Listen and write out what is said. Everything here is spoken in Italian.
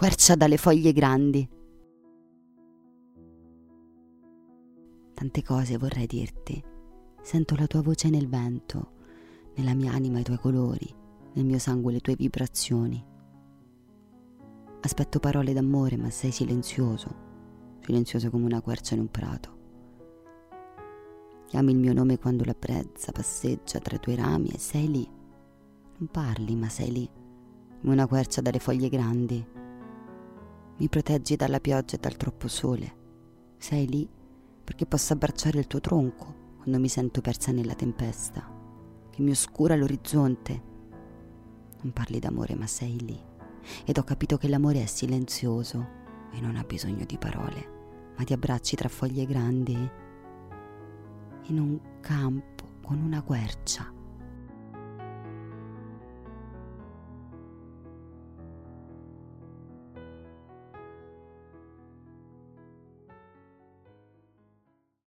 quercia dalle foglie grandi. Tante cose vorrei dirti. Sento la tua voce nel vento, nella mia anima i tuoi colori, nel mio sangue le tue vibrazioni. Aspetto parole d'amore, ma sei silenzioso, silenzioso come una quercia in un prato. Chiami il mio nome quando la brezza passeggia tra i tuoi rami e sei lì. Non parli, ma sei lì, come una quercia dalle foglie grandi. Mi proteggi dalla pioggia e dal troppo sole. Sei lì perché posso abbracciare il tuo tronco quando mi sento persa nella tempesta, che mi oscura l'orizzonte. Non parli d'amore, ma sei lì. Ed ho capito che l'amore è silenzioso e non ha bisogno di parole, ma di abbracci tra foglie grandi in un campo con una quercia.